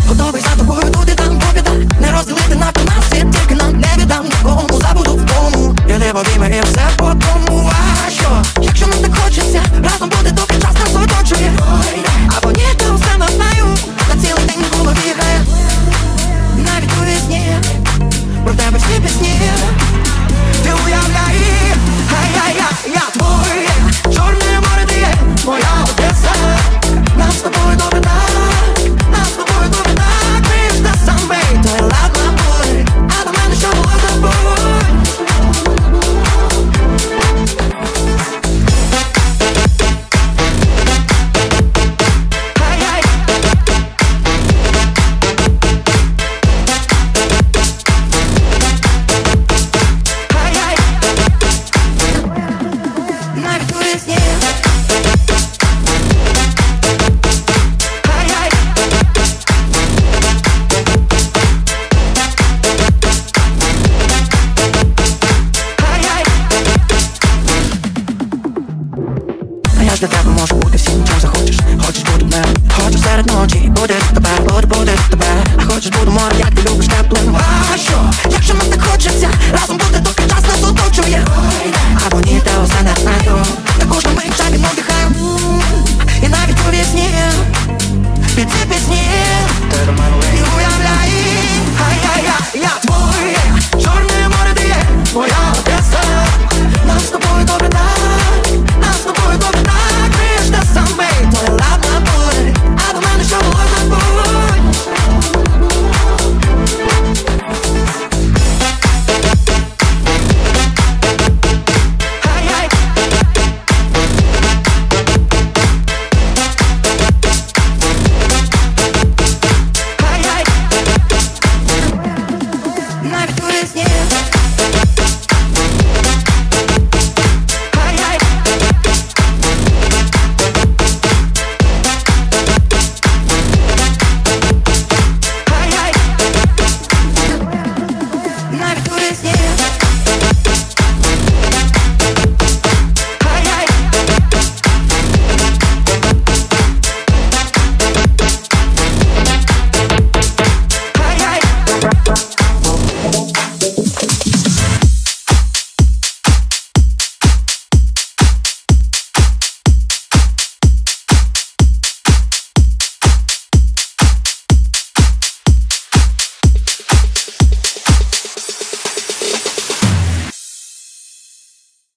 готовий за тобою тут і там, побіда. Не розділити на нас, світ тільки нам не віддам. Кому забуду в тому, іди в обійми і все по тому. А що, якщо нам так хочеться, разом буде, доки час нас оточує. Або ні, то все не знаю, на цілий день в голові грає. Навіть у вісні, про тебе всі пісні. Ти уявляй, ай-яй-яй-яй.